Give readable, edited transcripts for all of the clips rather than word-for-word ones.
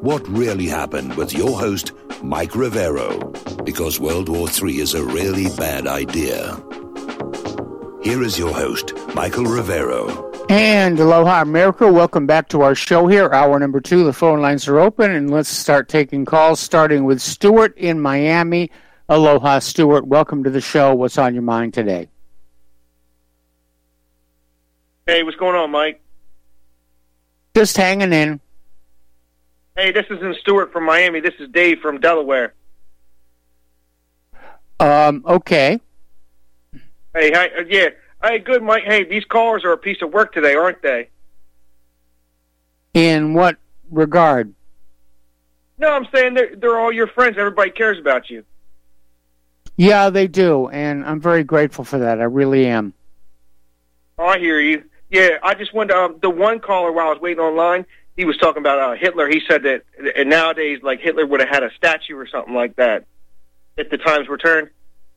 what really happened with your host, Mike Rivero, because World War III is a really bad idea. Here is your host, Michael Rivero. And aloha, America. Welcome back to our show here. Hour number 2. The phone lines are open, and let's start taking calls, starting with Stuart in Miami. Aloha, Stuart. Welcome to the show. What's on your mind today? Hey, what's going on, Mike? Just hanging in. Hey, this isn't Stuart from Miami. This is Dave from Delaware. Okay. Hey, hi, yeah. Hey, good, Mike. Hey, these callers are a piece of work today, aren't they? In what regard? No, I'm saying they're all your friends. Everybody cares about you. Yeah, they do, and I'm very grateful for that. I really am. Oh, I hear you. Yeah, I just wanted the one caller while I was waiting online, he was talking about Hitler. He said that nowadays, like, Hitler would have had a statue or something like that if the times were turned.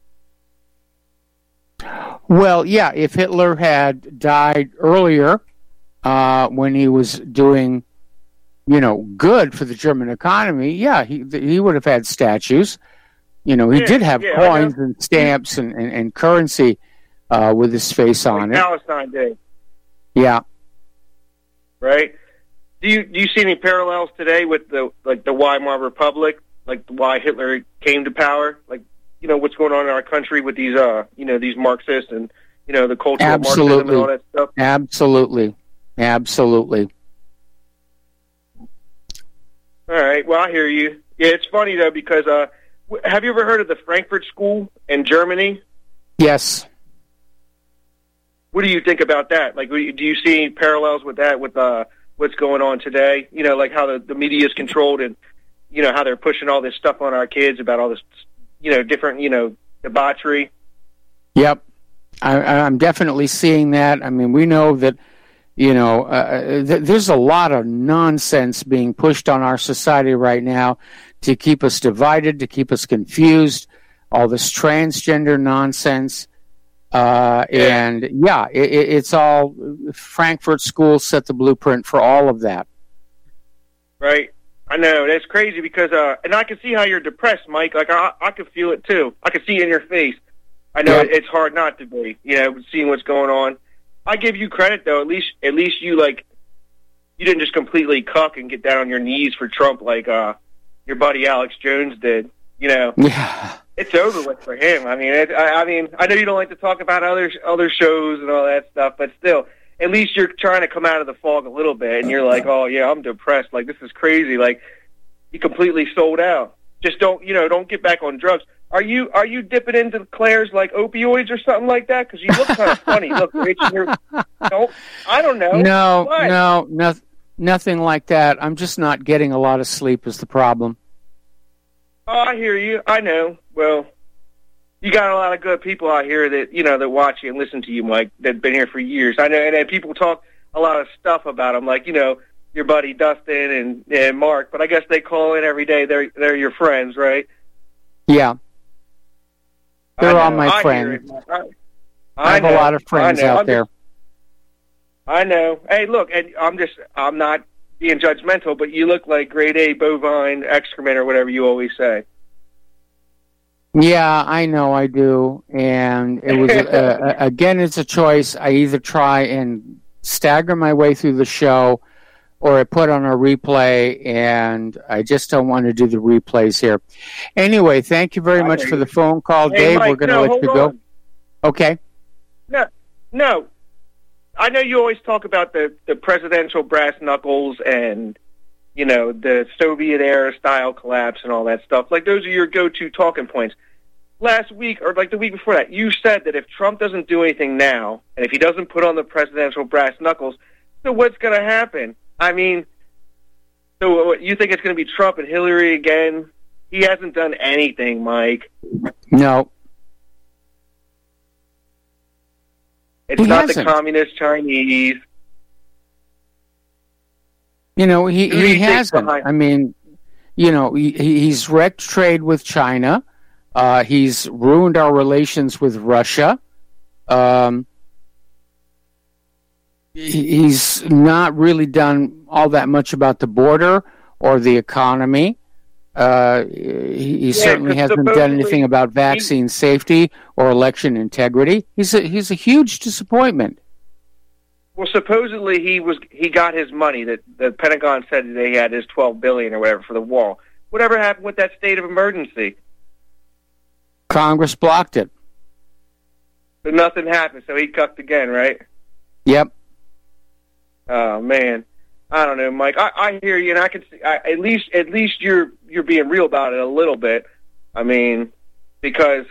Well, yeah, if Hitler had died earlier when he was doing, good for the German economy, yeah, he would have had statues. He did have coins and stamps and currency with his face on it. Palestine Day. Yeah. Right? Do you see any parallels today with the Weimar Republic, like why Hitler came to power? Like, what's going on in our country with these these Marxists and the culture of Marxism and all that stuff? Absolutely. All right. Well, I hear you. Yeah, it's funny though because have you ever heard of the Frankfurt School in Germany? Yes. What do you think about that? Like, do you see any parallels with that, with what's going on today? Like how the media is controlled and, how they're pushing all this stuff on our kids about all this, different, debauchery. Yep. I'm definitely seeing that. I mean, we know that, there's a lot of nonsense being pushed on our society right now to keep us divided, to keep us confused, all this transgender nonsense. And yeah, it's all Frankfurt School set the blueprint for all of that. Right. I know. That's crazy because, and I can see how you're depressed, Mike. Like, I can feel it too. I can see it in your face. I know it's hard not to be, seeing what's going on. I give you credit though. At least you you didn't just completely cuck and get down on your knees for Trump like, your buddy Alex Jones did, Yeah. It's over with for him. I mean, I know you don't like to talk about other shows and all that stuff, but still, at least you're trying to come out of the fog a little bit, and you're like, oh yeah, I'm depressed. Like, this is crazy. Like, you completely sold out. Just don't get back on drugs. Are you dipping into Claire's like opioids or something like that? Because you look kind of funny. Look, Rich, I don't know. No, nothing like that. I'm just not getting a lot of sleep is the problem. Oh, I hear you. I know. Well, you got a lot of good people out here that, that watch you and listen to you, Mike, that have been here for years. I know, and people talk a lot of stuff about them, like, your buddy Dustin and Mark, but I guess they call in every day. They're your friends, right? Yeah. They're all my friends. I have a lot of friends out there. I know. Hey, look, and I'm not being judgmental, but you look like grade A bovine excrement or whatever you always say. Yeah, I know I do. And it was, again, it's a choice. I either try and stagger my way through the show or I put on a replay, and I just don't want to do the replays here. Anyway, thank you very much for the phone call, Dave. Mike, we're going to let you go. Okay. No. I know you always talk about the presidential brass knuckles and, the Soviet-era style collapse and all that stuff. Like, those are your go-to talking points. Last week, or like the week before that, you said that if Trump doesn't do anything now, and if he doesn't put on the presidential brass knuckles, so what's going to happen? I mean, so you think it's going to be Trump and Hillary again? He hasn't done anything, Mike. No. It's not the communist Chinese. He hasn't. I mean, he's wrecked trade with China. He's ruined our relations with Russia. He's not really done all that much about the border or the economy. He certainly hasn't done anything about vaccine safety or election integrity. He's a huge disappointment. Well, supposedly he got his money that the Pentagon said that he had his $12 billion or whatever for the wall. Whatever happened with that state of emergency? Congress blocked it. But nothing happened, so he cucked again, right? Yep. Oh man, I don't know, Mike. I hear you, and I can see. At least you're being real about it a little bit. I mean, because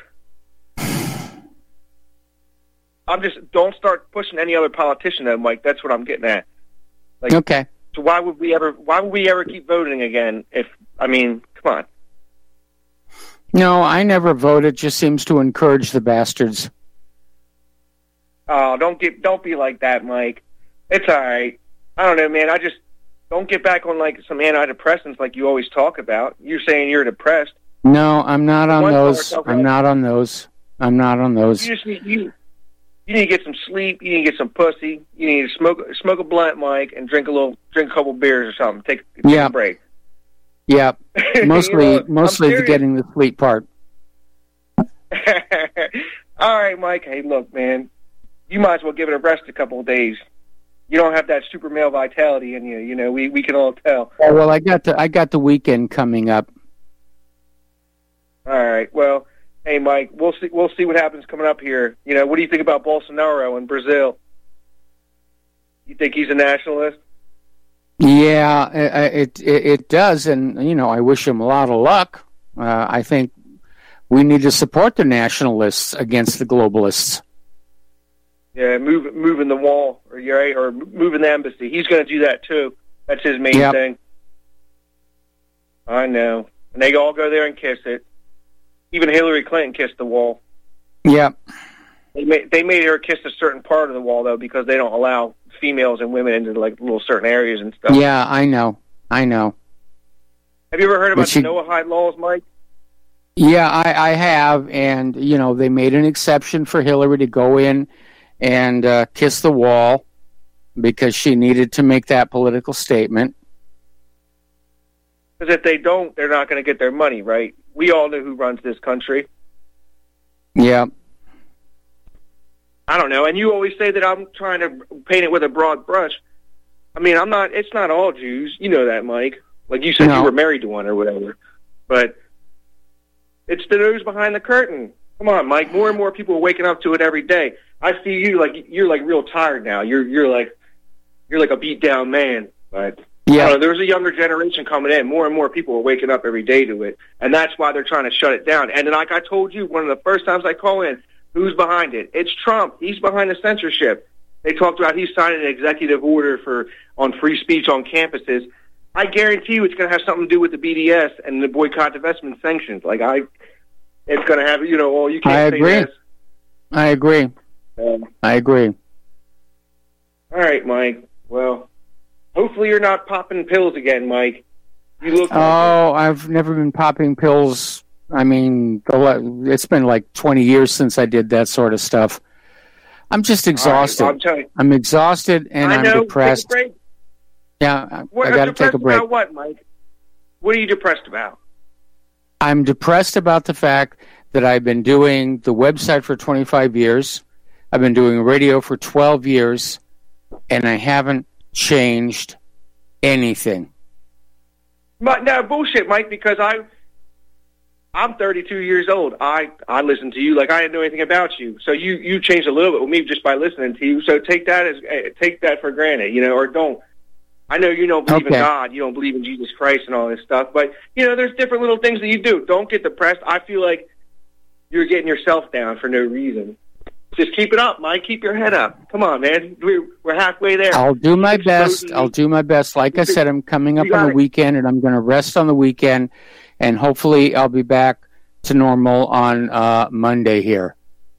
don't start pushing any other politician, though, Mike. That's what I'm getting at. Like, okay. So why would we ever keep voting again? Come on. No, I never voted. Just seems to encourage the bastards. Oh, don't be like that, Mike. It's all right. I don't know, man. I just don't get back on like some antidepressants like you always talk about. You're saying you're depressed. No, I'm not on those. I'm not on those. I'm not on those. You need to get some sleep. You need to get some pussy. You need to smoke a blunt, Mike, and drink a couple beers or something. Take a break. Yeah, mostly getting the sleep part. All right, Mike. Hey, look, man. You might as well give it a rest a couple of days. You don't have that super male vitality in you. You know, we can all tell. Oh, well, I got the weekend coming up. All right. Well, hey, Mike, we'll see what happens coming up here. You know, what do you think about Bolsonaro in Brazil? You think he's a nationalist? Yeah, it does, and you know, I wish him a lot of luck. I think we need to support the nationalists against the globalists. Yeah, moving the wall, or moving the embassy. He's going to do that too. That's his main thing. I know, and they all go there and kiss it. Even Hillary Clinton kissed the wall. Yeah. They made her kiss a certain part of the wall though, because they don't allow females and women into like little certain areas and stuff. Yeah, I know. Have you ever heard about the Noahide laws, Mike? Yeah, I have, and you know, they made an exception for Hillary to go in and kiss the wall because she needed to make that political statement. Because if they don't, they're not going to get their money, right? We all know who runs this country. Yeah. I don't know. And you always say that I'm trying to paint it with a broad brush. I mean, I'm not. It's not all Jews. You know that, Mike. Like you said, you were married to one or whatever. But it's the news behind the curtain. Come on, Mike. More and more people are waking up to it every day. I see you like you're like real tired now. You're like a beat down man. But yeah, there's a younger generation coming in. More and more people are waking up every day to it, and that's why they're trying to shut it down. And then, like I told you, one of the first times I call in, who's behind it? It's Trump. He's behind the censorship. They talked about he's signing an executive order on free speech on campuses. I guarantee you, it's going to have something to do with the BDS and the boycott, divestment, sanctions. It's going to have you can't say this. I agree. I agree. All right, Mike. Well, hopefully you're not popping pills again, Mike. You look. I've never been popping pills. I mean, it's been like 20 years since I did that sort of stuff. I'm just exhausted. Right, I'm exhausted and I'm depressed. Take a break. Yeah, I got to take a break. About what, Mike? What are you depressed about? I'm depressed about the fact that I've been doing the website for 25 years. I've been doing radio for 12 years, and I haven't changed anything. But no, bullshit, Mike, because I'm 32 years old. I listen to you like I didn't know anything about you. So you changed a little bit with me just by listening to you. So take that for granted, or don't. I know you don't believe in God, you don't believe in Jesus Christ and all this stuff, but there's different little things that you do. Don't get depressed. I feel like you're getting yourself down for no reason. Just keep it up, Mike. Keep your head up. Come on, man. We're halfway there. I'll do my best. Like I said, I'm coming up on the weekend, and I'm going to rest on the weekend, and hopefully I'll be back to normal on Monday here.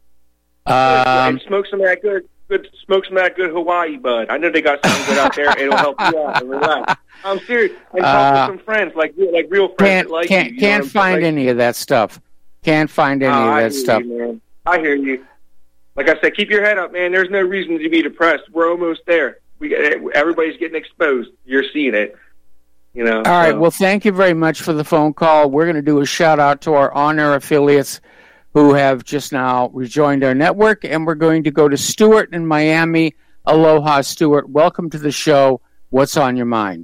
And smoke some of that good Hawaii bud. I know they got something good out there. It'll help you out and relax. I'm serious. And talk to some friends, like real friends. Can't find any of that stuff. Can't find any of that stuff. Man. I hear you. Like I said, keep your head up, man. There's no reason to be depressed. We're almost there. Everybody's getting exposed. You're seeing it. All right. Well, thank you very much for the phone call. We're going to do a shout out to our on-air affiliates who have just now rejoined our network, and we're going to go to Stuart in Miami. Aloha, Stuart. Welcome to the show. What's on your mind?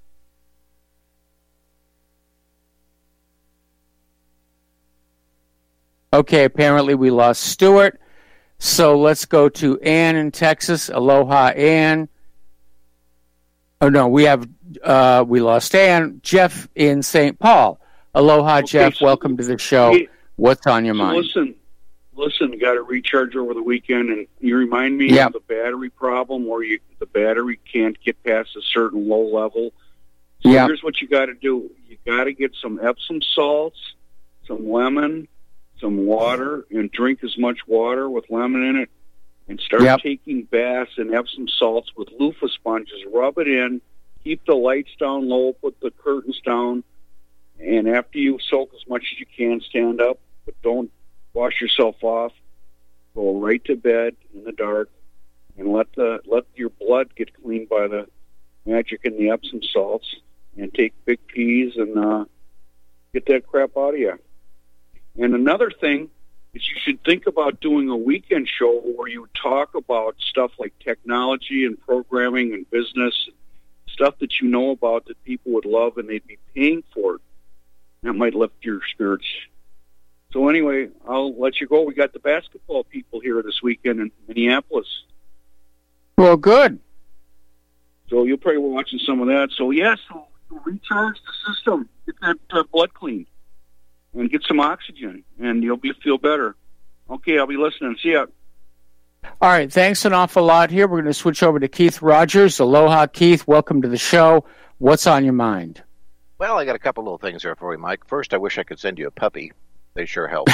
Okay, apparently we lost Stuart. So let's go to Ann in Texas. Aloha, Ann. Oh, no, we lost Ann. Jeff in St. Paul. Aloha, okay, Jeff. Welcome to the show. Hey, what's on your mind? Listen, got to recharge over the weekend, and you remind me of the battery problem where the battery can't get past a certain low level. So here's what you got to do. You got to get some Epsom salts, some lemon, some water, and drink as much water with lemon in it, and start taking baths in Epsom salts with loofah sponges. Rub it in, keep the lights down low, put the curtains down, and after you soak as much as you can, stand up, but don't wash yourself off. Go right to bed in the dark, and let your blood get cleaned by the magic in the Epsom salts, and take big peas and get that crap out of you. And another thing is you should think about doing a weekend show where you talk about stuff like technology and programming and business, stuff that you know about that people would love and they'd be paying for it. That might lift your spirits. So anyway, I'll let you go. We got the basketball people here this weekend in Minneapolis. Well, good. So you'll probably be watching some of that. So so recharge the system. Get that blood cleaned. And get some oxygen, and you'll feel better. Okay, I'll be listening. See ya. All right, thanks an awful lot here. We're going to switch over to Keith Rogers. Aloha, Keith. Welcome to the show. What's on your mind? Well, I got a couple little things there for you, Mike. First, I wish I could send you a puppy. They sure help.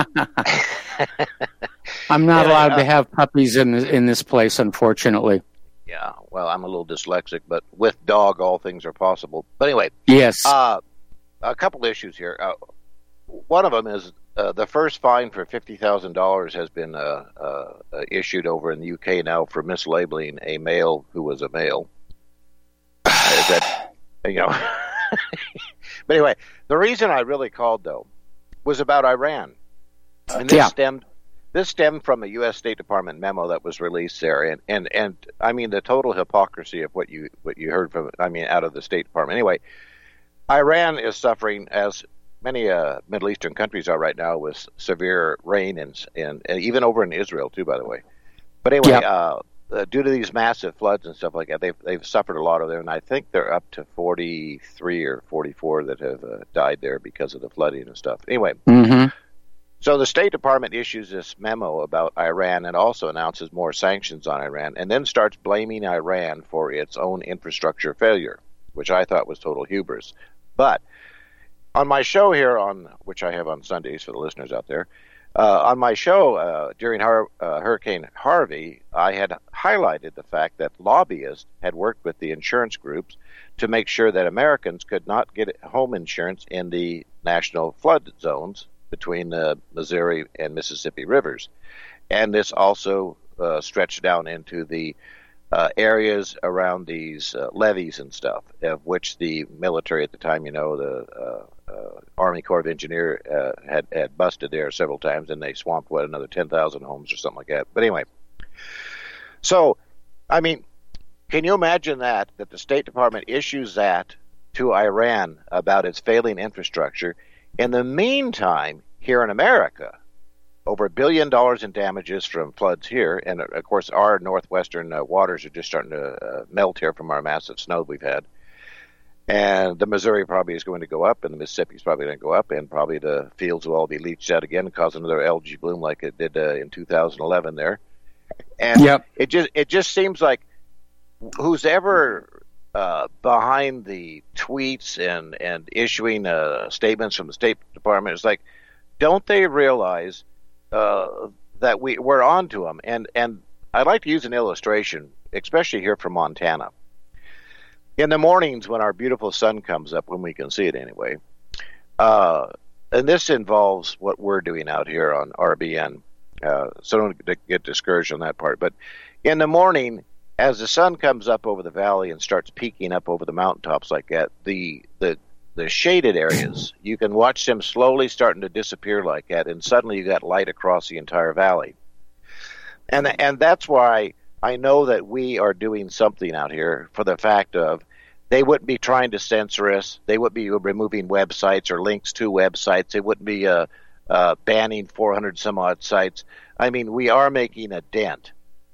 I'm not allowed to have puppies in this place, unfortunately. Yeah, well, I'm a little dyslexic, but with dog, all things are possible. But anyway. Yes. A couple issues here. One of them is the first fine for $50,000 has been issued over in the UK now for mislabeling a male who was a male. But anyway, the reason I really called, though, was about Iran. And this stemmed from a U.S. State Department memo that was released there. And I mean, the total hypocrisy of what you heard from, out of the State Department. Anyway, Iran is suffering, as many Middle Eastern countries are right now, with severe rain and even over in Israel too, by the way. But anyway, due to these massive floods and stuff like that, they've suffered a lot of them, and I think they're up to 43 or 44 that have died there because of the flooding and stuff. Anyway, so the State Department issues this memo about Iran and also announces more sanctions on Iran, and then starts blaming Iran for its own infrastructure failure, which I thought was total hubris. But on my show here, which I have on Sundays for the listeners out there, on my show during Hurricane Harvey, I had highlighted the fact that lobbyists had worked with the insurance groups to make sure that Americans could not get home insurance in the national flood zones between the Missouri and Mississippi rivers. And this also stretched down into the areas around these levees and stuff, of which the military at the time, the Army Corps of Engineers had busted there several times, and they swamped, another 10,000 homes or something like that. But anyway, so, can you imagine that the State Department issues that to Iran about its failing infrastructure? In the meantime, here in America, over $1 billion in damages from floods here, and of course our northwestern waters are just starting to melt here from our massive snow we've had. And the Missouri probably is going to go up, and the Mississippi is probably going to go up, and probably the fields will all be leached out again and cause another algae bloom like it did in 2011 there. And it just seems like who's ever behind the tweets and issuing statements from the State Department is like, don't they realize that we're on to them? And I'd like to use an illustration, especially here from Montana. In the mornings when our beautiful sun comes up, when we can see it anyway, and this involves what we're doing out here on RBN, so don't get discouraged on that part. But in the morning, as the sun comes up over the valley and starts peeking up over the mountaintops like that, the shaded areas, you can watch them slowly starting to disappear like that, and suddenly you got light across the entire valley. And that's why I know that we are doing something out here, for the fact of they wouldn't be trying to censor us. They wouldn't be removing websites or links to websites. They wouldn't be banning 400 some odd sites. I mean, we are making a dent.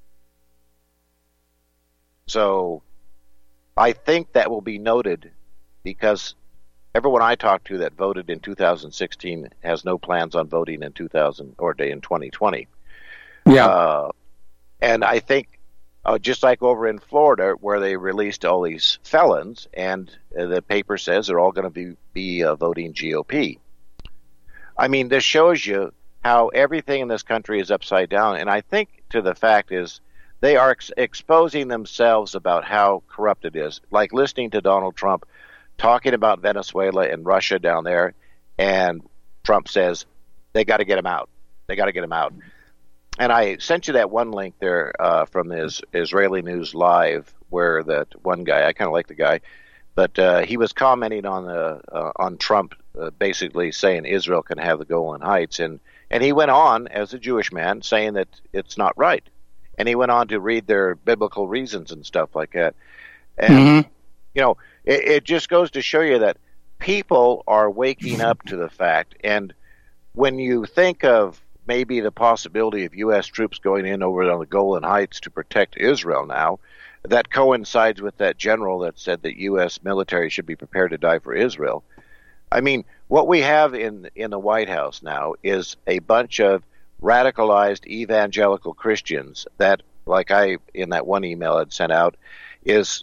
So I think that will be noted, because everyone I talked to that voted in 2016 has no plans on voting in 2020. Yeah. And I think, just like over in Florida, where they released all these felons, and the paper says they're all going to be voting GOP. I mean, this shows you how everything in this country is upside down. And I think to the fact is they are exposing themselves about how corrupt it is. Like listening to Donald Trump talking about Venezuela and Russia down there, and Trump says they got to get them out. They got to get them out. And I sent you that one link there from this Israeli News Live, where that one guy, I kind of like the guy, but he was commenting on Trump, basically saying Israel can have the Golan Heights, and he went on as a Jewish man saying that it's not right, and he went on to read their biblical reasons and stuff like that, and you know, it just goes to show you that people are waking up to the fact. And when you think of maybe the possibility of U.S. troops going in over on the Golan Heights to protect Israel now, that coincides with that general that said that U.S. military should be prepared to die for Israel. I mean, what we have in the White House now is a bunch of radicalized evangelical Christians that, like I, in that one email I'd sent out, is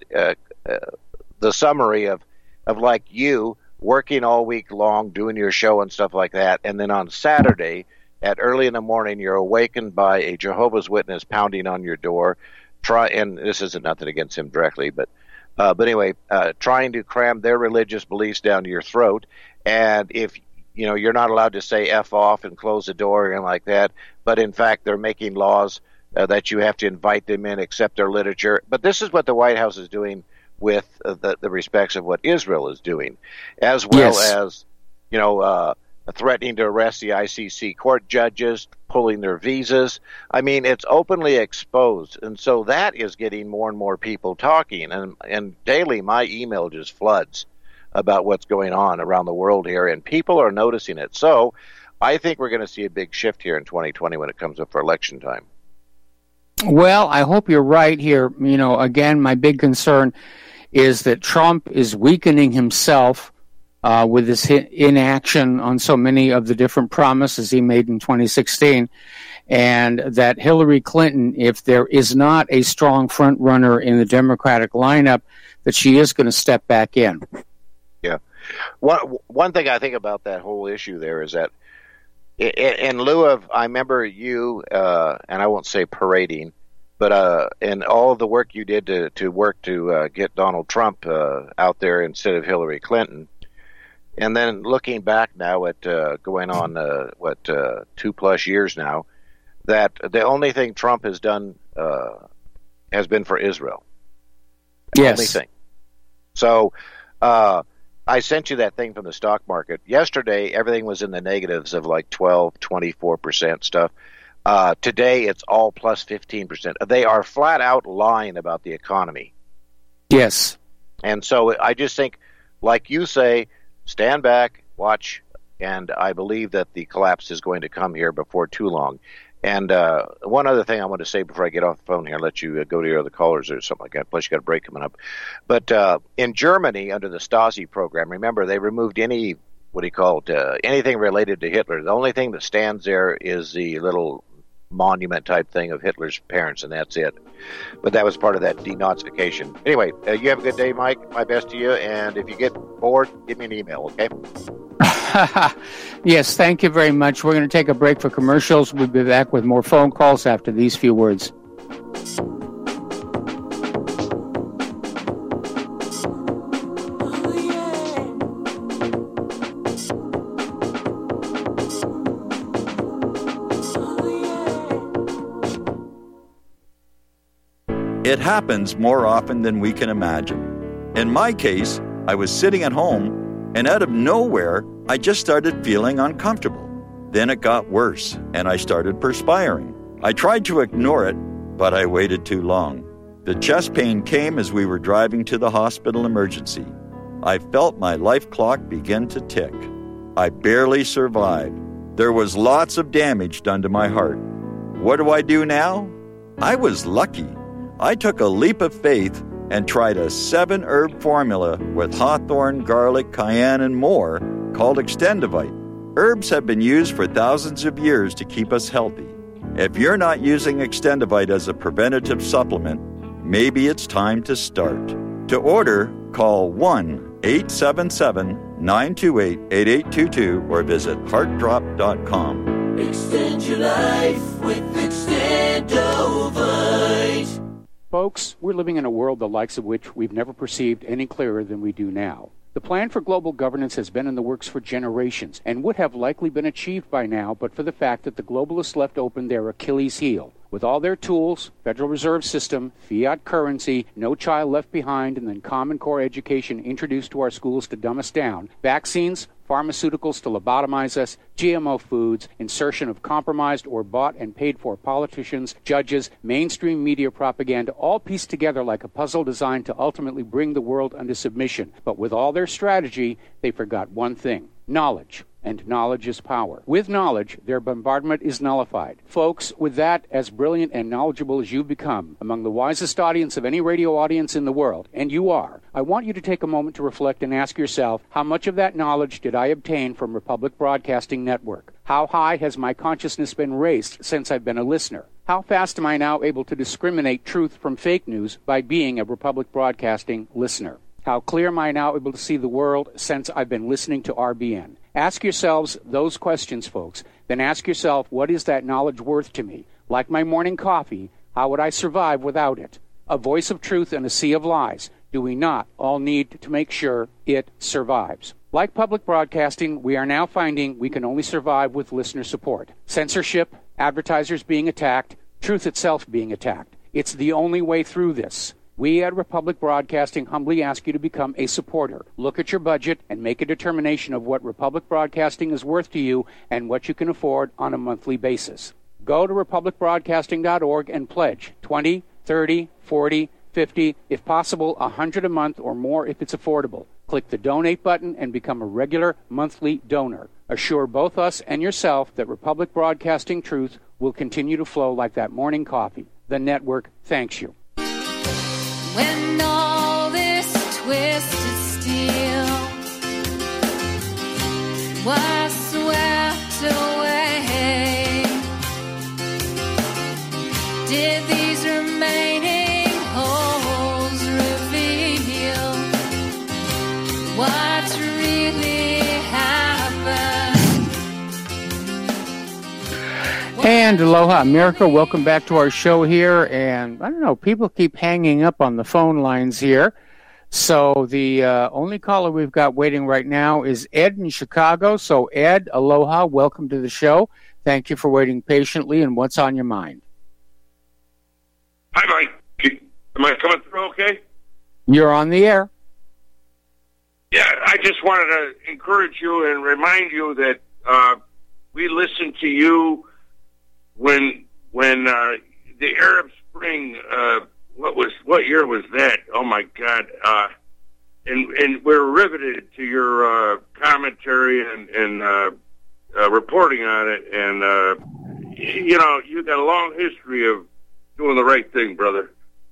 the summary of like you working all week long, doing your show and stuff like that, and then on Saturday at early in the morning, you're awakened by a Jehovah's Witness pounding on your door, and this isn't nothing against him directly, but anyway, trying to cram their religious beliefs down your throat. And if you know, you're not allowed to say F off and close the door and like that, but in fact they're making laws that you have to invite them in, accept their literature. But this is what the White House is doing with the respects of what Israel is doing, as well as, you know, threatening to arrest the ICC court judges, pulling their visas. I mean, it's openly exposed, and so that is getting more and more people talking, and daily my email just floods about what's going on around the world here, and people are noticing it. So I think we're going to see a big shift here in 2020 when it comes up for election time. Well, I hope you're right here. You know, again, my big concern is that Trump is weakening himself with his inaction on so many of the different promises he made in 2016, and that Hillary Clinton, if there is not a strong front runner in the Democratic lineup, that she is going to step back in. Yeah. One thing I think about that whole issue there is that in lieu of, I remember you, and I won't say parading, but in all the work you did to get Donald Trump out there instead of Hillary Clinton, and then looking back now at going on 2+ years now, that the only thing Trump has done has been for Israel. Yes. Only thing. So I sent you that thing from the stock market. Yesterday, everything was in the negatives of like 12, 24% stuff. Today, it's all plus 15%. They are flat out lying about the economy. Yes. And so I just think, like you say, stand back, watch, and I believe that the collapse is going to come here before too long. And one other thing I want to say before I get off the phone here, let you go to your other callers or something like that, plus you got a break coming up. But in Germany, under the Stasi program, remember, they removed any, anything related to Hitler. The only thing that stands there is the little monument type thing of Hitler's parents, and that's it. But that was part of that denazification. Anyway, you have a good day, Mike. My best to you. And if you get bored, give me an email, okay? Yes, thank you very much. We're going to take a break for commercials. We'll be back with more phone calls after these few words. It happens more often than we can imagine. In my case, I was sitting at home, and out of nowhere, I just started feeling uncomfortable. Then it got worse, and I started perspiring. I tried to ignore it, but I waited too long. The chest pain came as we were driving to the hospital emergency. I felt my life clock begin to tick. I barely survived. There was lots of damage done to my heart. What do I do now? I was lucky. I took a leap of faith and tried a 7-herb formula with hawthorn, garlic, cayenne, and more called Extendivite. Herbs have been used for thousands of years to keep us healthy. If you're not using Extendivite as a preventative supplement, maybe it's time to start. To order, call 1-877-928-8822 or visit heartdrop.com. Extend your life with Extendivite. Folks, we're living in a world the likes of which we've never perceived any clearer than we do now. The plan for global governance has been in the works for generations and would have likely been achieved by now but for the fact that the globalists left open their Achilles heel. With all their tools, Federal Reserve System, fiat currency, no child left behind, and then Common Core education introduced to our schools to dumb us down, vaccines, pharmaceuticals to lobotomize us, GMO foods, insertion of compromised or bought and paid for politicians, judges, mainstream media propaganda, all pieced together like a puzzle designed to ultimately bring the world under submission. But with all their strategy, they forgot one thing: knowledge. And knowledge is power. With knowledge, their bombardment is nullified. Folks, with that, as brilliant and knowledgeable as you've become, among the wisest audience of any radio audience in the world, and you are, I want you to take a moment to reflect and ask yourself, how much of that knowledge did I obtain from Republic Broadcasting Network? How high has my consciousness been raised since I've been a listener? How fast am I now able to discriminate truth from fake news by being a Republic Broadcasting listener? How clear am I now able to see the world since I've been listening to RBN? Ask yourselves those questions, folks. Then ask yourself, what is that knowledge worth to me? Like my morning coffee, how would I survive without it? A voice of truth in a sea of lies. Do we not all need to make sure it survives? Like public broadcasting, we are now finding we can only survive with listener support. Censorship, advertisers being attacked, truth itself being attacked. It's the only way through this. We at Republic Broadcasting humbly ask you to become a supporter. Look at your budget and make a determination of what Republic Broadcasting is worth to you and what you can afford on a monthly basis. Go to republicbroadcasting.org and pledge $20, $30, $40, $50, if possible, $100 a month or more if it's affordable. Click the donate button and become a regular monthly donor. Assure both us and yourself that Republic Broadcasting truth will continue to flow like that morning coffee. The network thanks you. When all this twisted steel was swept away, did these remaining holes reveal what's really happened? And aloha, America. Welcome back to our show here. And I don't know, people keep hanging up on the phone lines here. So the only caller we've got waiting right now is Ed in Chicago. So Ed, aloha, welcome to the show. Thank you for waiting patiently. And what's on your mind? Hi, Mike. Am I coming through okay? You're on the air. Yeah, I just wanted to encourage you and remind you that we listened to you when the Arab Spring, what year was that? Oh my God! And we're riveted to your commentary and reporting on it. And you know, you got a long history of doing the right thing, brother.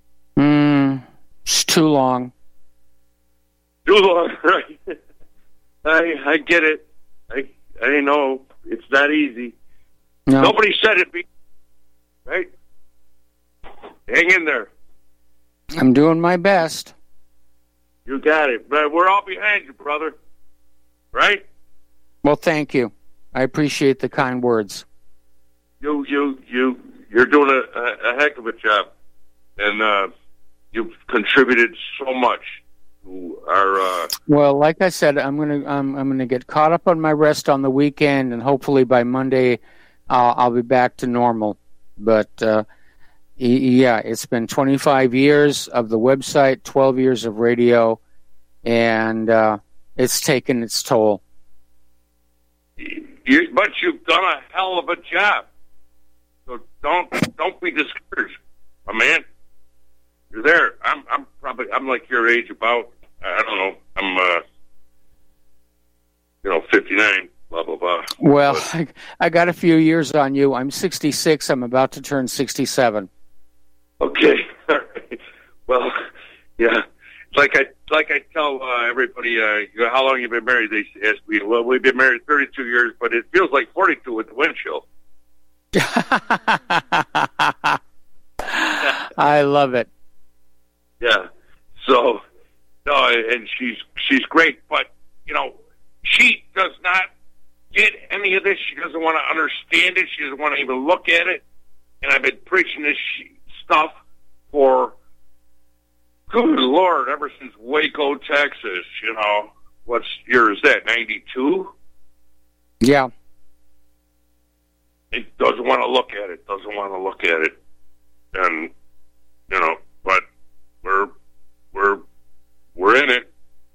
It's too long. Too long, right? I get it. I know it's not easy. No. Nobody said it, right? Hang in there. I'm doing my best. You got it. But we're all behind you, brother. Right? Well, thank you. I appreciate the kind words. You're doing a heck of a job, and you've contributed so much to our. Well, like I said, I'm gonna get caught up on my rest on the weekend, and hopefully by Monday, I'll be back to normal. But Yeah, it's been 25 years of the website, 12 years of radio, and it's taken its toll. But you've done a hell of a job. So don't be discouraged, my man. You're there. I'm like your age about. I don't know. I'm 59. Blah blah blah. Well, I got a few years on you. I'm 66. I'm about to turn 67. Okay. All right. Well, yeah. Like I tell everybody, how long you been married? They ask me. Well, we've been married 32 years, but it feels like 42 with the wind chill. I love it. Yeah. So, no, and she's great, but she does not get any of this. She doesn't want to understand it. She doesn't want to even look at it. And I've been preaching this stuff for, good Lord, ever since Waco, Texas. What year is that? 92? Yeah. It doesn't want to look at it. And but we're in it.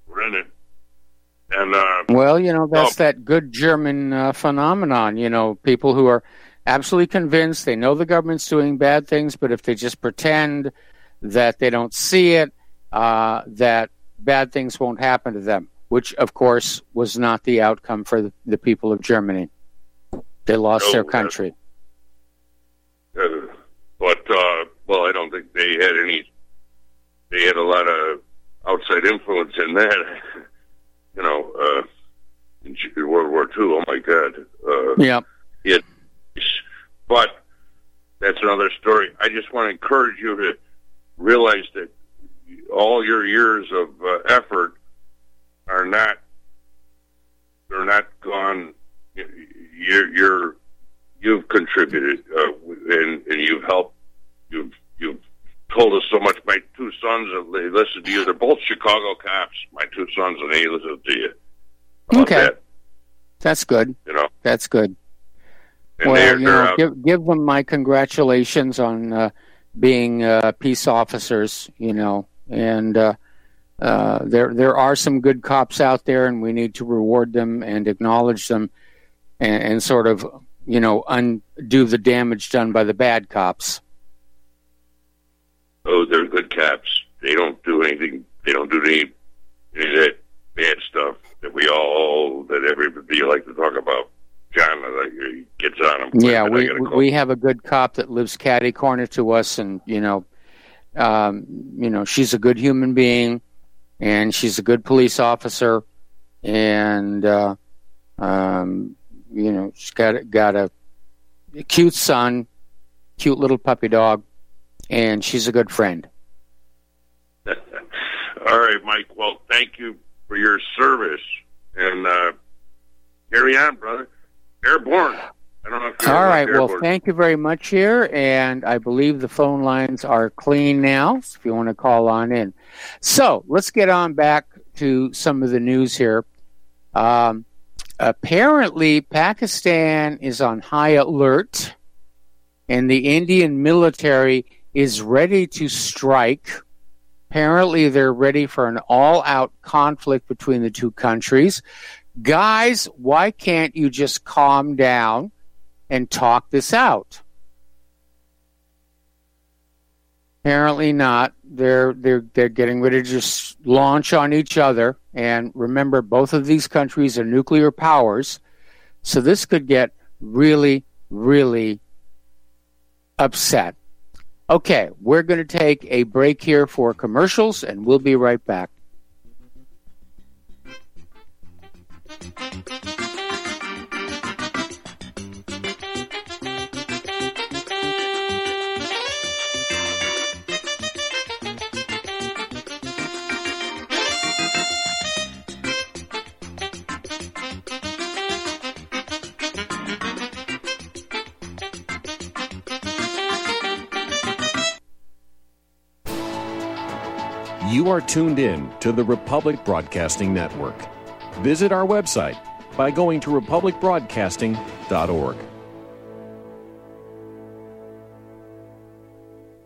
And well, that's that good German phenomenon. People who are absolutely convinced they know the government's doing bad things, but if they just pretend that they don't see it, that bad things won't happen to them, which, of course, was not the outcome for the people of Germany. They lost their country. Well, I don't think they had any. They had a lot of outside influence in that. In World War II. Oh my God. Yeah. But that's another story. I just want to encourage you to realize that all your years of effort are not. They're not gone. You've contributed, and you've helped. You've told us so much. My two sons, they listen to you. They're both Chicago cops. My two sons, and they listen to you. Okay, that's good. That's good. And well, give them my congratulations on being peace officers. And there are some good cops out there, and we need to reward them and acknowledge them, and sort of undo the damage done by the bad cops. Oh, they're good cops. They don't do anything. They don't do any of that bad stuff that everybody like to talk about. John gets on them. Yeah, we have a good cop that lives catty corner to us, and she's a good human being, and she's a good police officer, and she's got a cute son, cute little puppy dog, and she's a good friend. All right, Mike. Well, thank you for your service, and carry on, brother. Airborne. I don't know if you're all right. Well, thank you very much here, and I believe the phone lines are clean now, so if you want to call on in. So let's get on back to some of the news here. Apparently, Pakistan is on high alert, and the Indian military is ready to strike. Apparently, they're ready for an all-out conflict between the two countries. Guys, why can't you just calm down and talk this out? Apparently not. They're getting ready to just launch on each other. And remember, both of these countries are nuclear powers, so this could get really, really upset. Okay, we're going to take a break here for commercials, and we'll be right back. You are tuned in to the Republic Broadcasting Network. Visit our website by going to republicbroadcasting.org.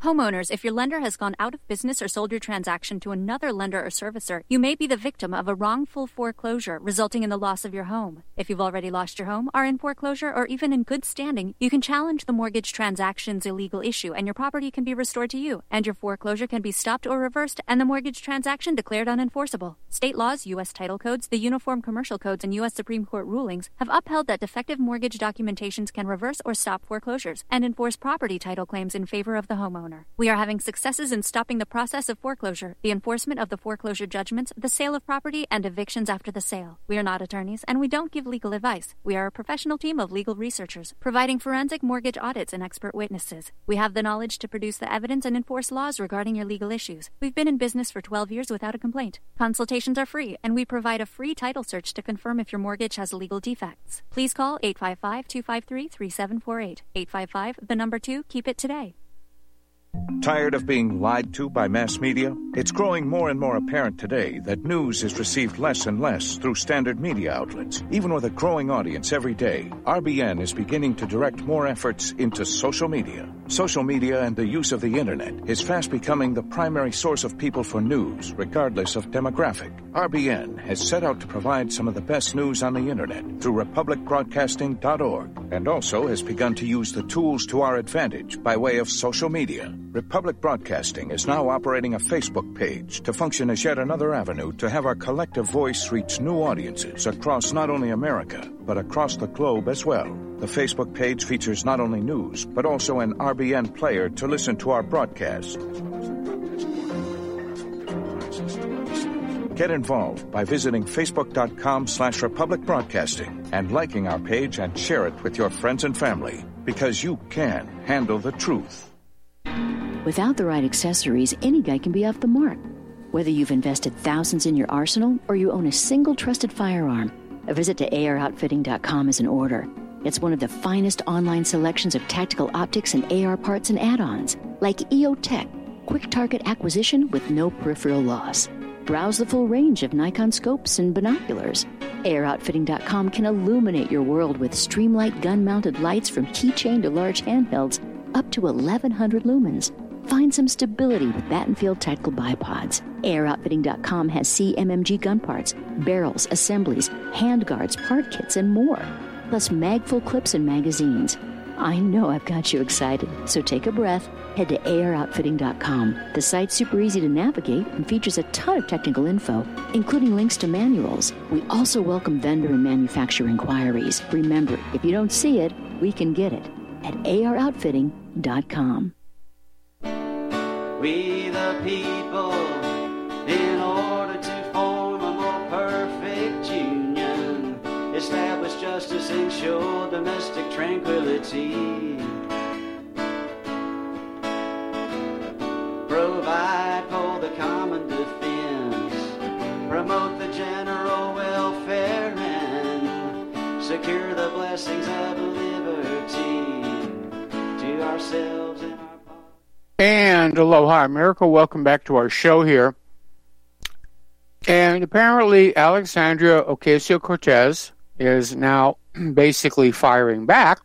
Homeowners, if your lender has gone out of business or sold your transaction to another lender or servicer, you may be the victim of a wrongful foreclosure, resulting in the loss of your home. If you've already lost your home, are in foreclosure, or even in good standing, you can challenge the mortgage transaction's illegal issue, and your property can be restored to you, and your foreclosure can be stopped or reversed, and the mortgage transaction declared unenforceable. State laws, U.S. title codes, the Uniform Commercial Codes, and U.S. Supreme Court rulings have upheld that defective mortgage documentations can reverse or stop foreclosures and enforce property title claims in favor of the homeowner. We are having successes in stopping the process of foreclosure, the enforcement of the foreclosure judgments, the sale of property, and evictions after the sale. We are not attorneys, and we don't give legal advice. We are a professional team of legal researchers, providing forensic mortgage audits and expert witnesses. We have the knowledge to produce the evidence and enforce laws regarding your legal issues. We've been in business for 12 years without a complaint. Consultations are free, and we provide a free title search to confirm if your mortgage has legal defects. Please call 855-253-3748. 855, 2, keep it today. Tired of being lied to by mass media? It's growing more and more apparent today that news is received less and less through standard media outlets. Even with a growing audience every day, RBN is beginning to direct more efforts into social media. Social media and the use of the internet is fast becoming the primary source of people for news, regardless of demographic. RBN has set out to provide some of the best news on the internet through republicbroadcasting.org, and also has begun to use the tools to our advantage by way of social media. Republic Broadcasting is now operating a Facebook page to function as yet another avenue to have our collective voice reach new audiences across not only America, but across the globe as well. The Facebook page features not only news, but also an RBN player to listen to our broadcasts. Get involved by visiting facebook.com/Republic Broadcasting and liking our page and share it with your friends and family, because you can handle the truth. Without the right accessories, any guy can be off the mark. Whether you've invested thousands in your arsenal or you own a single trusted firearm, a visit to AROutfitting.com is in order. It's one of the finest online selections of tactical optics and AR parts and add-ons, like EOTech, quick target acquisition with no peripheral loss. Browse the full range of Nikon scopes and binoculars. AROutfitting.com can illuminate your world with Streamlight gun-mounted lights from keychain to large handhelds up to 1,100 lumens. Find some stability with Battenfield tactical bipods. AROutfitting.com has CMMG gun parts, barrels, assemblies, handguards, part kits, and more. Plus mag-full clips and magazines. I know I've got you excited, so take a breath. Head to AROutfitting.com. The site's super easy to navigate and features a ton of technical info, including links to manuals. We also welcome vendor and manufacturer inquiries. Remember, if you don't see it, we can get it at AROutfitting.com. We the people, in order to form a more perfect union, establish justice, ensure domestic tranquility, provide for the common defense, promote the general welfare, and secure the blessings of liberty to ourselves and And aloha, America. Welcome back to our show here. And apparently Alexandria Ocasio-Cortez is now basically firing back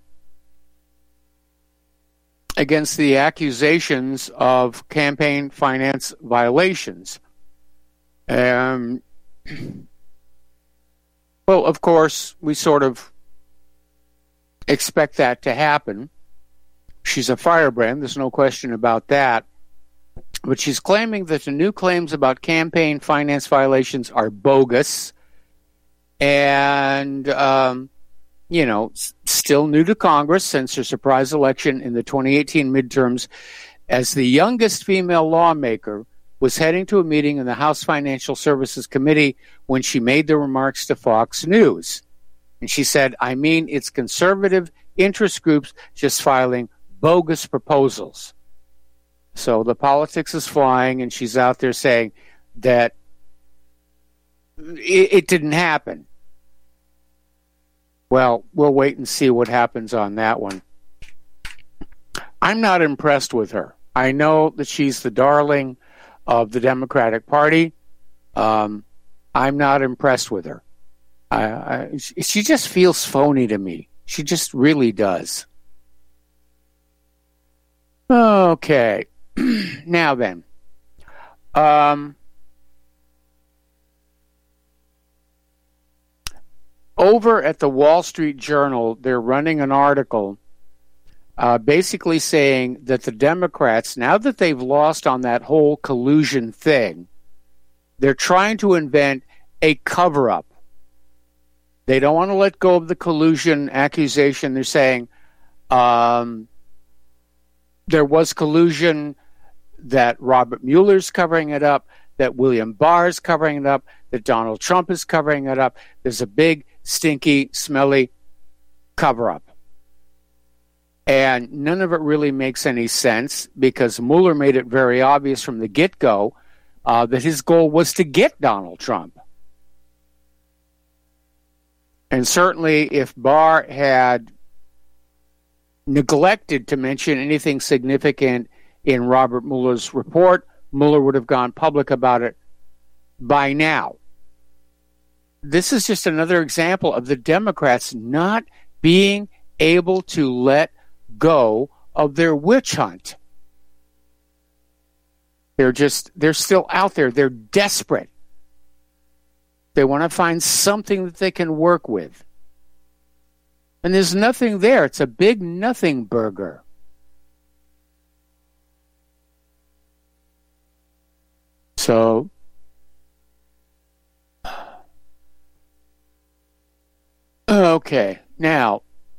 against the accusations of campaign finance violations. Well, of course, we sort of expect that to happen. She's a firebrand, there's no question about that. But she's claiming that the new claims about campaign finance violations are bogus and, still new to Congress since her surprise election in the 2018 midterms. As the youngest female lawmaker, was heading to a meeting in the House Financial Services Committee when she made the remarks to Fox News. And she said, it's conservative interest groups just filing bogus proposals. So the politics is flying, and she's out there saying that it didn't happen. Well, we'll wait and see what happens on that one. I'm not impressed with her. I know that she's the darling of the Democratic Party. I'm not impressed with her. She just feels phony to me. She just really does. Okay. Now then, over at the Wall Street Journal, they're running an article basically saying that the Democrats, now that they've lost on that whole collusion thing, they're trying to invent a cover-up. They don't want to let go of the collusion accusation. They're saying there was collusion, that Robert Mueller's covering it up, that William Barr's covering it up, that Donald Trump is covering it up. There's a big, stinky, smelly cover-up. And none of it really makes any sense because Mueller made it very obvious from the get-go that his goal was to get Donald Trump. And certainly if Barr had neglected to mention anything significant in Robert Mueller's report, Mueller would have gone public about it by now. This is just another example of the Democrats not being able to let go of their witch hunt. They're still out there. They're desperate. They want to find something that they can work with. And there's nothing there. It's a big nothing burger. So, okay. Now,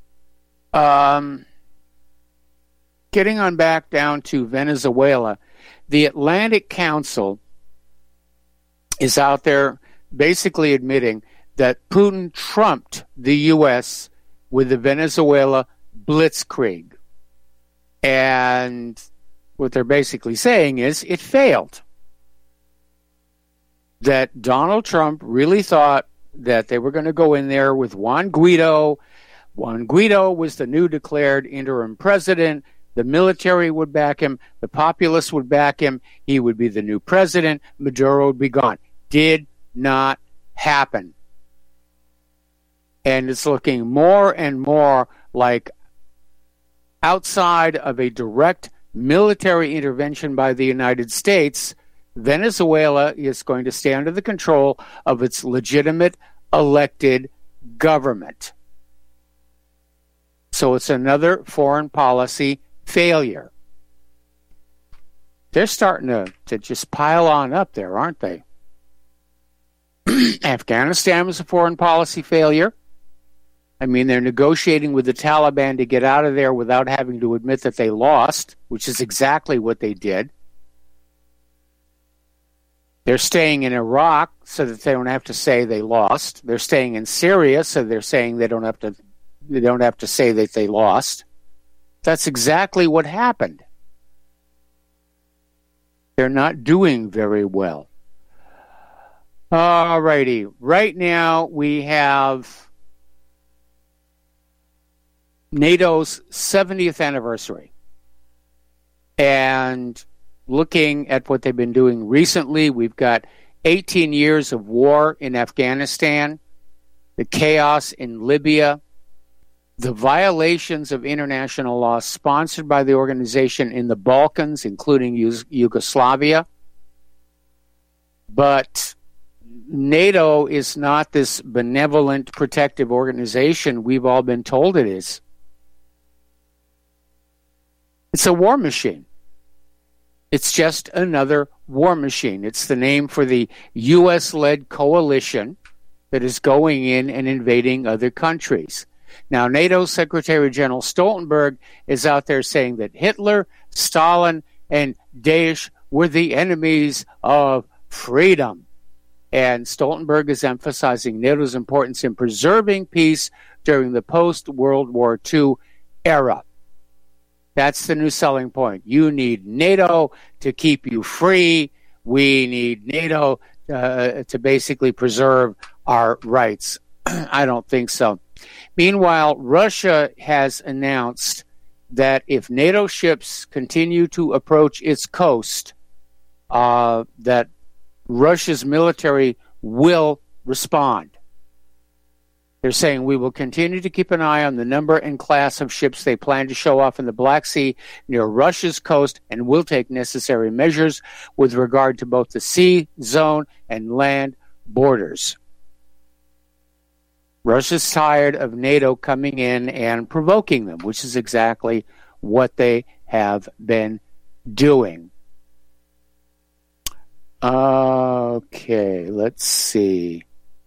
getting on back down to Venezuela, the Atlantic Council is out there basically admitting that Putin trumped the U.S. with the Venezuela blitzkrieg. And what they're basically saying is it failed. That Donald Trump really thought that they were going to go in there with Juan Guaido. Juan Guaido was the new declared interim president. The military would back him. The populace would back him. He would be the new president. Maduro would be gone. Did not happen. And it's looking more and more like outside of a direct military intervention by the United States, Venezuela is going to stay under the control of its legitimate elected government. So it's another foreign policy failure. They're starting to just pile on up there, aren't they? Afghanistan was a foreign policy failure. I mean, they're negotiating with the Taliban to get out of there without having to admit that they lost, which is exactly what they did. They're staying in Iraq so that they don't have to say they lost. They're staying in Syria so they're saying they don't have to say that they lost. That's exactly what happened. They're not doing very well. All righty. Right now we have NATO's 70th anniversary. And looking at what they've been doing recently, we've got 18 years of war in Afghanistan, the chaos in Libya, the violations of international law sponsored by the organization in the Balkans, including Yugoslavia. But NATO is not this benevolent, protective organization we've all been told it is. It's a war machine. It's just another war machine. It's the name for the U.S.-led coalition that is going in and invading other countries. Now, NATO Secretary General Stoltenberg is out there saying that Hitler, Stalin, and Daesh were the enemies of freedom. And Stoltenberg is emphasizing NATO's importance in preserving peace during the post-World War II era. That's the new selling point. You need NATO to keep you free. We need NATO to basically preserve our rights. I don't think so. Meanwhile, Russia has announced that if NATO ships continue to approach its coast, that Russia's military will respond. They're saying we will continue to keep an eye on the number and class of ships they plan to show off in the Black Sea near Russia's coast and will take necessary measures with regard to both the sea zone and land borders. Russia's tired of NATO coming in and provoking them, which is exactly what they have been doing. Okay, let's see.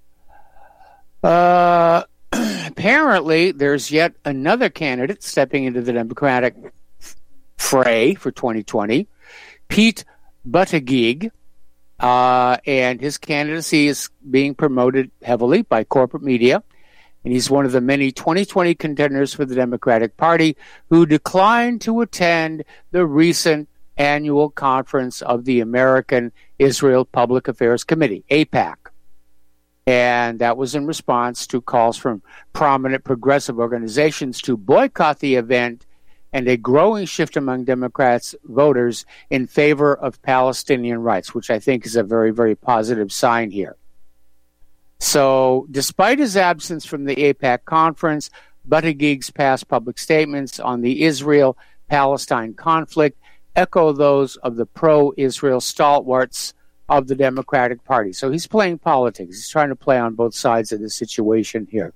Apparently, there's yet another candidate stepping into the Democratic fray for 2020, Pete Buttigieg, and his candidacy is being promoted heavily by corporate media, and he's one of the many 2020 contenders for the Democratic Party who declined to attend the recent annual conference of the American Israel Public Affairs Committee, AIPAC. And that was in response to calls from prominent progressive organizations to boycott the event and a growing shift among Democrats voters in favor of Palestinian rights, which I think is a very, very positive sign here. So despite his absence from the AIPAC conference, Buttigieg's past public statements on the Israel-Palestine conflict echo those of the pro-Israel stalwarts of the Democratic Party. So he's playing politics. He's trying to play on both sides of the situation here.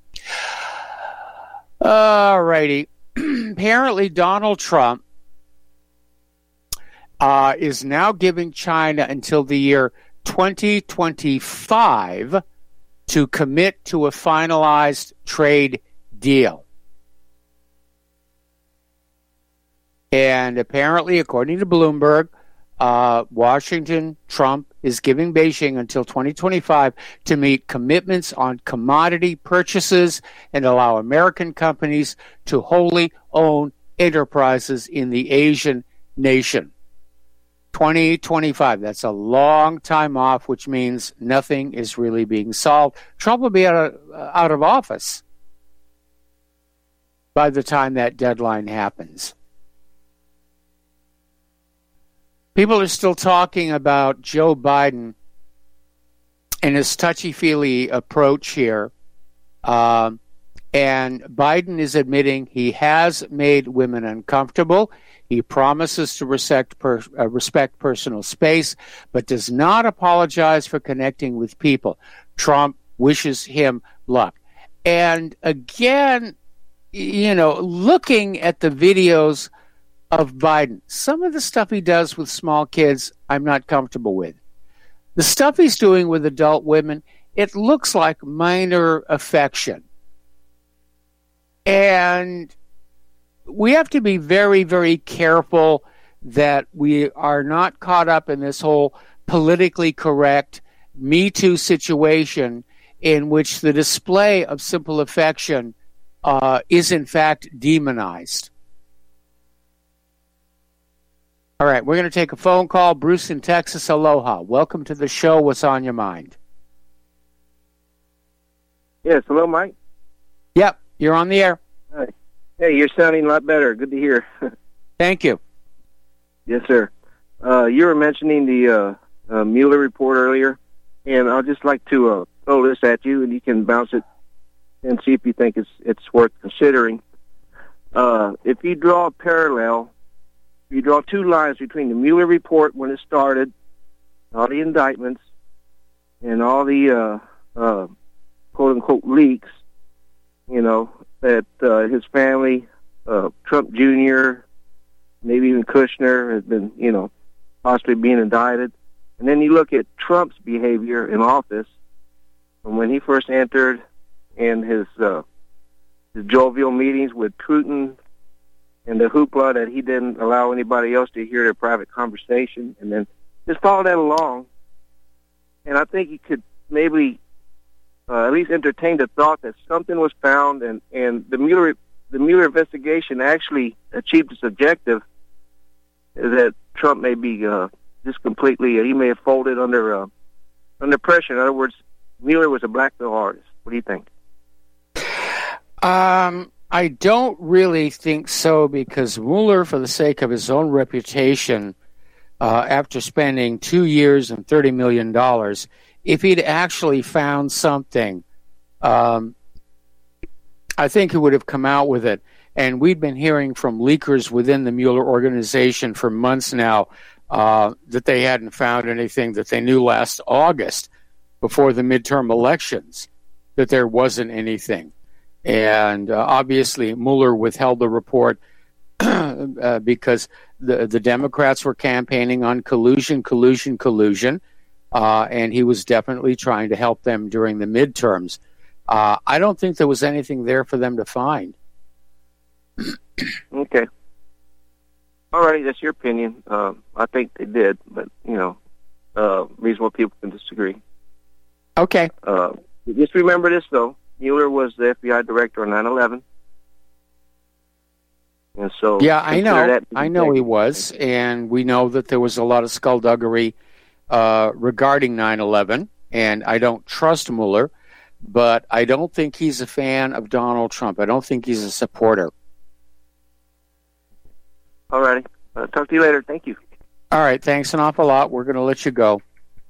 All righty. Apparently, Donald Trump is now giving China until the year 2025 to commit to a finalized trade deal. And apparently, according to Bloomberg, Washington, Trump is giving Beijing until 2025 to meet commitments on commodity purchases and allow American companies to wholly own enterprises in the Asian nation. 2025, that's a long time off, which means nothing is really being solved. Trump will be out of office by the time that deadline happens. People are still talking about Joe Biden and his touchy-feely approach here. And Biden is admitting he has made women uncomfortable. He promises to respect personal space, but does not apologize for connecting with people. Trump wishes him luck. And again, looking at the videos of Biden, some of the stuff he does with small kids, I'm not comfortable with. The stuff he's doing with adult women, it looks like minor affection. And we have to be very, very careful that we are not caught up in this whole politically correct Me Too situation in which the display of simple affection is in fact demonized. All right, we're going to take a phone call. Bruce in Texas, aloha. Welcome to the show. What's on your mind? Yes, hello, Mike. Yep, you're on the air. Hi. Hey, you're sounding a lot better. Good to hear. Thank you. Yes, sir. You were mentioning the Mueller report earlier, and I'd just like to throw this at you, and you can bounce it and see if you think it's worth considering. If you draw a parallel, you draw two lines between the Mueller report when it started, all the indictments, and all the quote-unquote leaks, that his family, Trump Jr., maybe even Kushner, has been, possibly being indicted. And then you look at Trump's behavior in office from when he first entered and his jovial meetings with Putin, and the hoopla that he didn't allow anybody else to hear their private conversation, and then just follow that along. And I think you could maybe at least entertain the thought that something was found, and the Mueller investigation actually achieved its objective, that Trump may be just completely, he may have folded under pressure. In other words, Mueller was a blackmail artist. What do you think? I don't really think so, because Mueller, for the sake of his own reputation, after spending 2 years and $30 million, if he'd actually found something, I think he would have come out with it. And we've been hearing from leakers within the Mueller organization for months now that they hadn't found anything, that they knew last August before the midterm elections that there wasn't anything. And obviously Mueller withheld the report because the Democrats were campaigning on collusion, and he was definitely trying to help them during the midterms. I don't think there was anything there for them to find. Okay. All right, that's your opinion. I think they did, but, reasonable people can disagree. Okay. Just remember this, though. Mueller was the FBI director on 9/11. And so, yeah, I know he was, and we know that there was a lot of skullduggery regarding 9/11, and I don't trust Mueller, but I don't think he's a fan of Donald Trump. I don't think he's a supporter. All righty. Talk to you later. Thank you. All right, thanks an awful lot. We're going to let you go.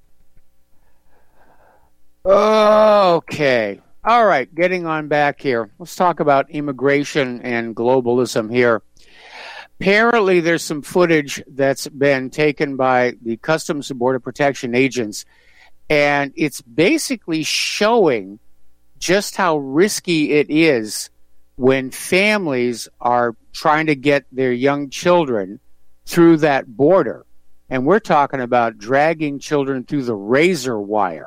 Okay. All right, getting on back here. Let's talk about immigration and globalism here. Apparently, there's some footage that's been taken by the Customs and Border Protection agents, and it's basically showing just how risky it is when families are trying to get their young children through that border. And we're talking about dragging children through the razor wire.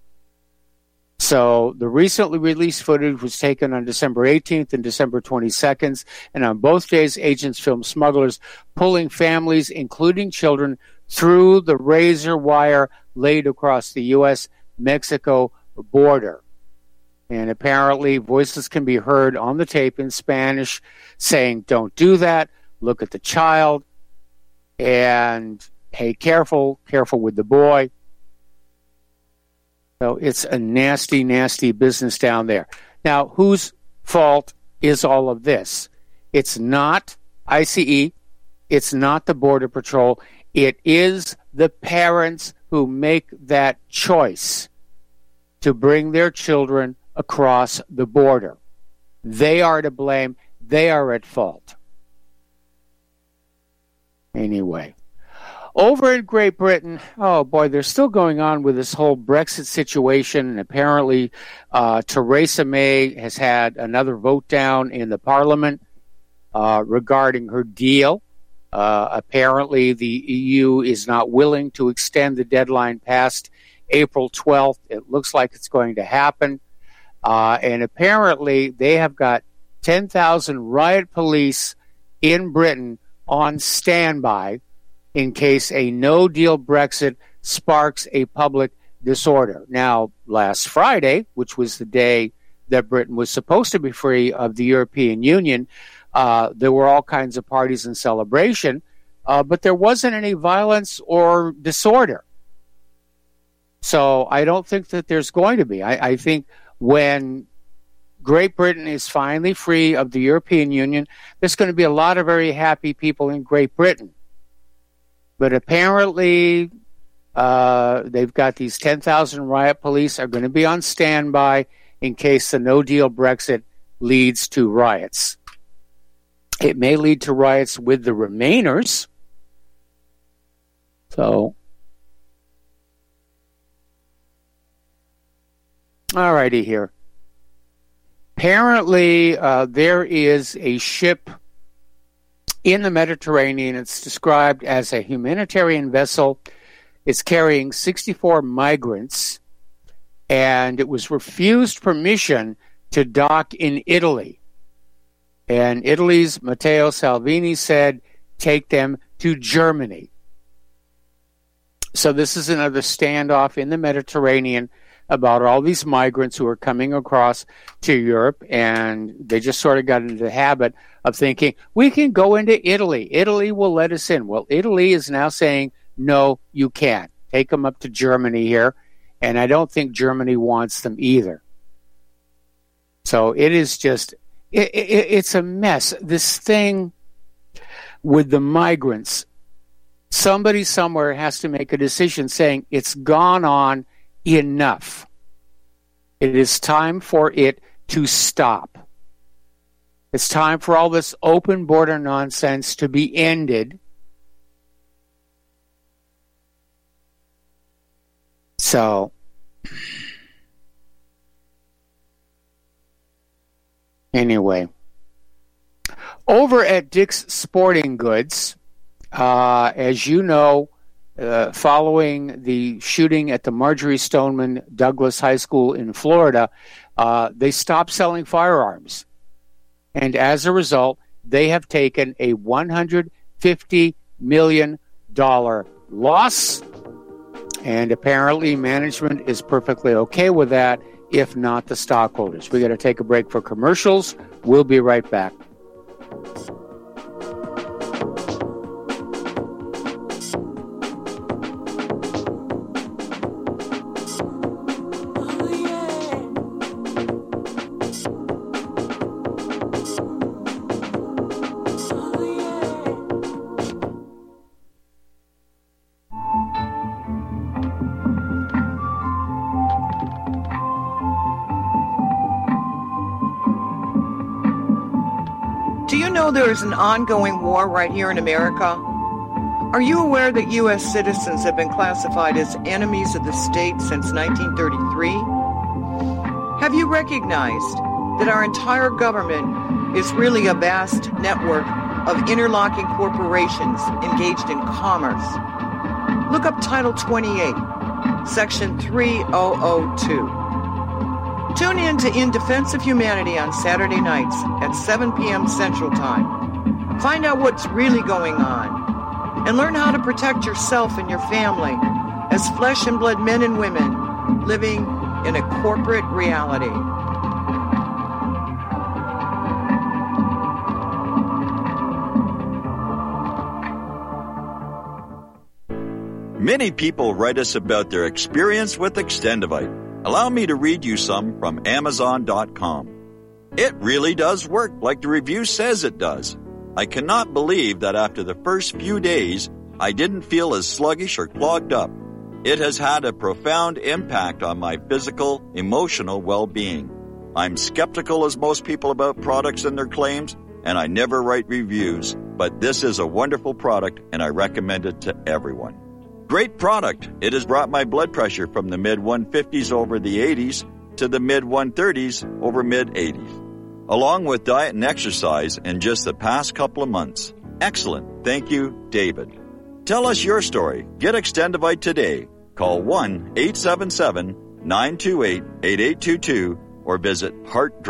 So the recently released footage was taken on December 18th and December 22nd, and on both days, agents filmed smugglers pulling families, including children, through the razor wire laid across the U.S.-Mexico border. And apparently, voices can be heard on the tape in Spanish saying, "Don't do that, look at the child," and, "Hey, careful with the boy." So it's a nasty, nasty business down there. Now, whose fault is all of this? It's not ICE. It's not the Border Patrol. It is the parents who make that choice to bring their children across the border. They are to blame. They are at fault. Anyway. Over in Great Britain, oh boy, they're still going on with this whole Brexit situation. And apparently, Theresa May has had another vote down in the Parliament regarding her deal. Apparently, the EU is not willing to extend the deadline past April 12th. It looks like it's going to happen. And apparently, they have got 10,000 riot police in Britain on standby in case a no-deal Brexit sparks a public disorder. Now, last Friday, which was the day that Britain was supposed to be free of the European Union, there were all kinds of parties and celebration, but there wasn't any violence or disorder. So I don't think that there's going to be. I think when Great Britain is finally free of the European Union, there's going to be a lot of very happy people in Great Britain. But apparently, they've got these 10,000 riot police are going to be on standby in case the no-deal Brexit leads to riots. It may lead to riots with the Remainers. So, all righty here. Apparently, there is a ship in the Mediterranean. It's described as a humanitarian vessel. It's carrying 64 migrants, and it was refused permission to dock in Italy. And Italy's Matteo Salvini said, take them to Germany. So this is another standoff in the Mediterranean about all these migrants who are coming across to Europe, and they just sort of got into the habit of thinking, we can go into Italy. Italy will let us in. Well, Italy is now saying, no, you can't. Take them up to Germany here, and I don't think Germany wants them either. So it is just, it's a mess. This thing with the migrants, somebody somewhere has to make a decision saying it's gone on enough. It is time for it to stop. It's time for all this open border nonsense to be ended. So, anyway, over at Dick's Sporting Goods, as you know, following the shooting at the Marjory Stoneman Douglas High School in Florida, they stopped selling firearms. And as a result, they have taken a $150 million loss. And apparently management is perfectly okay with that, if not the stockholders. We're going to take a break for commercials. We'll be right back. There is an ongoing war right here in America. Are you aware that U.S. citizens have been classified as enemies of the state since 1933? Have you recognized that our entire government is really a vast network of interlocking corporations engaged in commerce? Look up Title 28, Section 3002. Tune in to In Defense of Humanity on Saturday nights at 7 p.m. Central Time. Find out what's really going on and learn how to protect yourself and your family as flesh and blood men and women living in a corporate reality. Many people write us about their experience with Extendivite. Allow me to read you some from Amazon.com. It really does work like the review says it does. I cannot believe that after the first few days, I didn't feel as sluggish or clogged up. It has had a profound impact on my physical, emotional well-being. I'm skeptical as most people about products and their claims, and I never write reviews, but this is a wonderful product and I recommend it to everyone. Great product. It has brought my blood pressure from the mid-150s over the 80s to the mid-130s over mid-80s, along with diet and exercise in just the past couple of months. Excellent. Thank you, David. Tell us your story. Get Extendivite today. Call 1-877-928-8822 or visit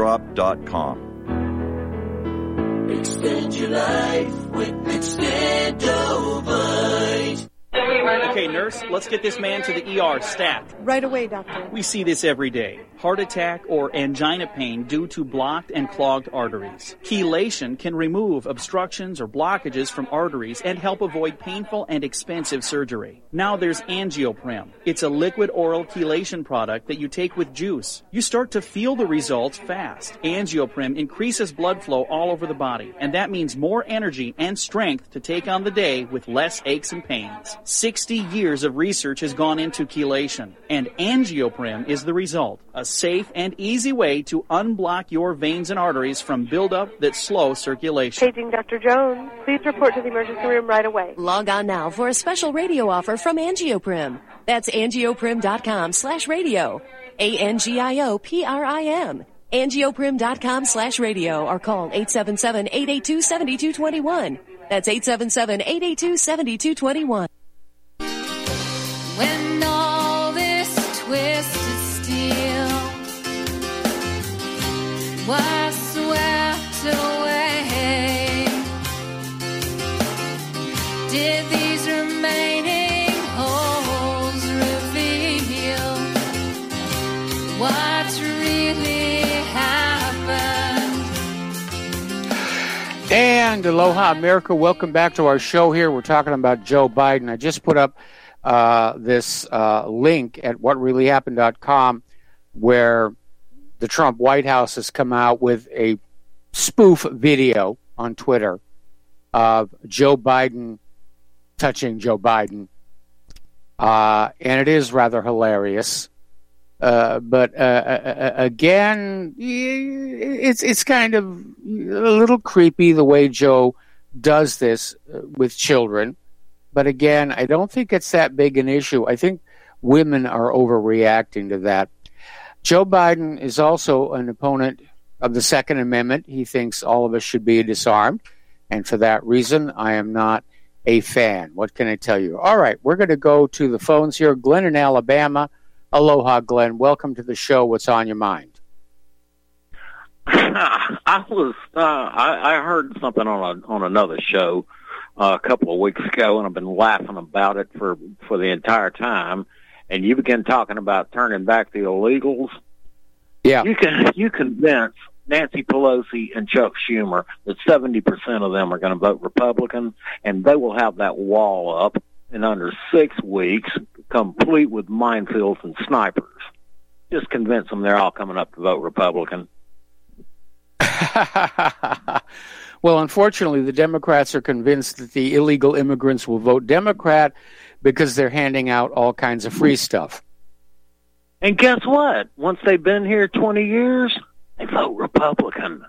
heartdrop.com. Extend your life with Extendovite. Okay, nurse, let's get this man to the ER stat. Right away, doctor. We see this every day. Heart attack or angina pain due to blocked and clogged arteries. Chelation can remove obstructions or blockages from arteries and help avoid painful and expensive surgery. Now there's Angioprim. It's a liquid oral chelation product that you take with juice. You start to feel the results fast. Angioprim increases blood flow all over the body, and that means more energy and strength to take on the day with less aches and pains. 60 years of research has gone into chelation, and Angioprim is the result. A safe and easy way to unblock your veins and arteries from buildup that slow circulation. Paging Dr. Jones. Please report to the emergency room right away. Log on now for a special radio offer from Angioprim. That's angioprim.com/radio. ANGIOPRIM. Angioprim.com/radio or call 877-882-7221. That's 877-882-7221. When all this twisted steel was swept away, did these remaining holes reveal what really happened? And aloha, America. Welcome back to our show here. We're talking about Joe Biden. I just put up this link at whatreallyhappened.com where the Trump White House has come out with a spoof video on Twitter of Joe Biden touching Joe Biden. And it is rather hilarious. But again, it's kind of a little creepy the way Joe does this with children. But again, I don't think it's that big an issue. I think women are overreacting to that. Joe Biden is also an opponent of the Second Amendment. He thinks all of us should be disarmed. And for that reason, I am not a fan. What can I tell you? All right, we're going to go to the phones here. Glenn in Alabama. Aloha, Glenn. Welcome to the show. What's on your mind? I heard something on another show a couple of weeks ago, and I've been laughing about it for the entire time. And you began talking about turning back the illegals. Yeah, you convince Nancy Pelosi and Chuck Schumer that 70% of them are going to vote Republican, and they will have that wall up in under 6 weeks, complete with minefields and snipers. Just convince them they're all coming up to vote Republican. Well, unfortunately, the Democrats are convinced that the illegal immigrants will vote Democrat because they're handing out all kinds of free stuff. And guess what? Once they've been here 20 years, they vote Republican.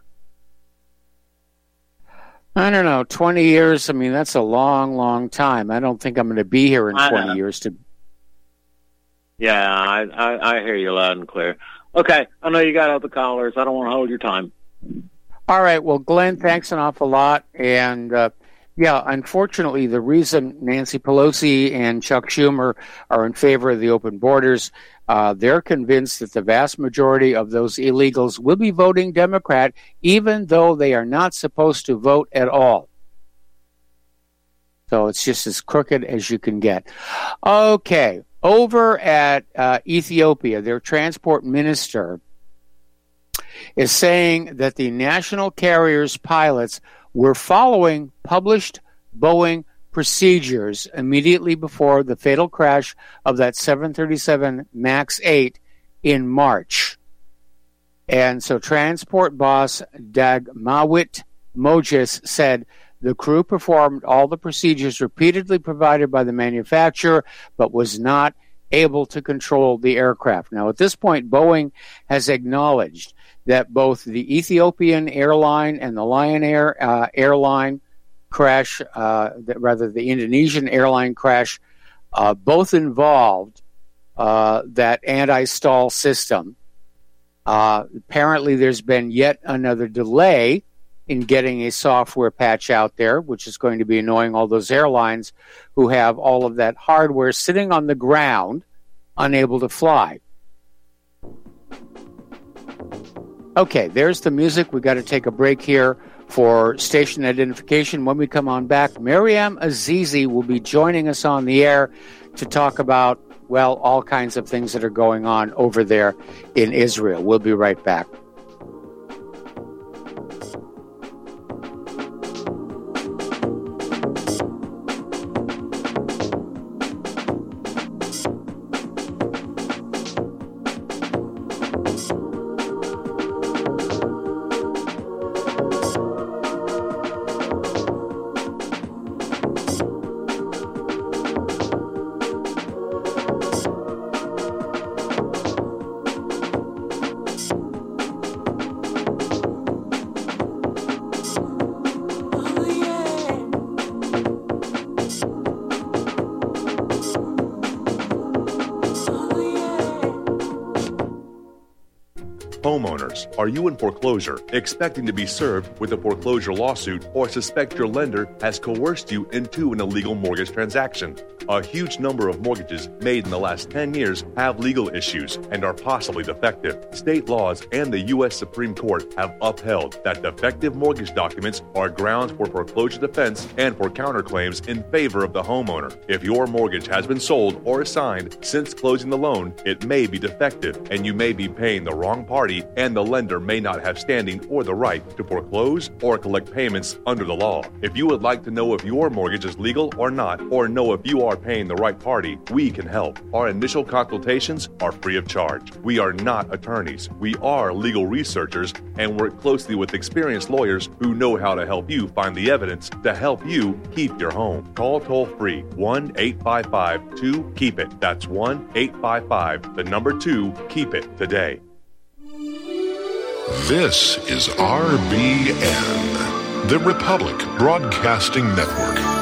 I don't know, 20 years, I mean, that's a long, long time. I don't think I'm going to be here in 20 years. Yeah, I hear you loud and clear. Okay, I know you got other callers. I don't want to hold your time. All right, well, Glenn, thanks an awful lot. And, yeah, unfortunately, the reason Nancy Pelosi and Chuck Schumer are in favor of the open borders, they're convinced that the vast majority of those illegals will be voting Democrat, even though they are not supposed to vote at all. So it's just as crooked as you can get. Okay, over at Ethiopia, their transport minister is saying that the national carrier's pilots were following published Boeing procedures immediately before the fatal crash of that 737 MAX 8 in March. And so transport boss Dagmawit Moses said the crew performed all the procedures repeatedly provided by the manufacturer, but was not able to control the aircraft. Now, at this point, Boeing has acknowledged that both the Ethiopian airline and the Lion Air airline crash, the Indonesian airline crash, both involved that anti-stall system. Apparently, there's been yet another delay in getting a software patch out there, which is going to be annoying all those airlines who have all of that hardware sitting on the ground, unable to fly. Okay, there's the music. We've got to take a break here for station identification. When we come on back, Maryam Azizi will be joining us on the air to talk about, well, all kinds of things that are going on over there in Israel. We'll be right back. Homeowners, are you in foreclosure, expecting to be served with a foreclosure lawsuit, or suspect your lender has coerced you into an illegal mortgage transaction? A huge number of mortgages made in the last 10 years have legal issues and are possibly defective. State laws and the U.S. Supreme Court have upheld that defective mortgage documents are grounds for foreclosure defense and for counterclaims in favor of the homeowner. If your mortgage has been sold or assigned since closing the loan, it may be defective and you may be paying the wrong party, and the lender may not have standing or the right to foreclose or collect payments under the law. If you would like to know if your mortgage is legal or not, or know if you are paying the right party, we can help. Our initial consultations are free of charge. We are not attorneys. We are legal researchers and work closely with experienced lawyers who know how to help you find the evidence to help you keep your home. Call toll-free 1-855-2-KEEP-IT. That's 1-855-2-KEEP-IT today. This is RBN, the Republic Broadcasting Network.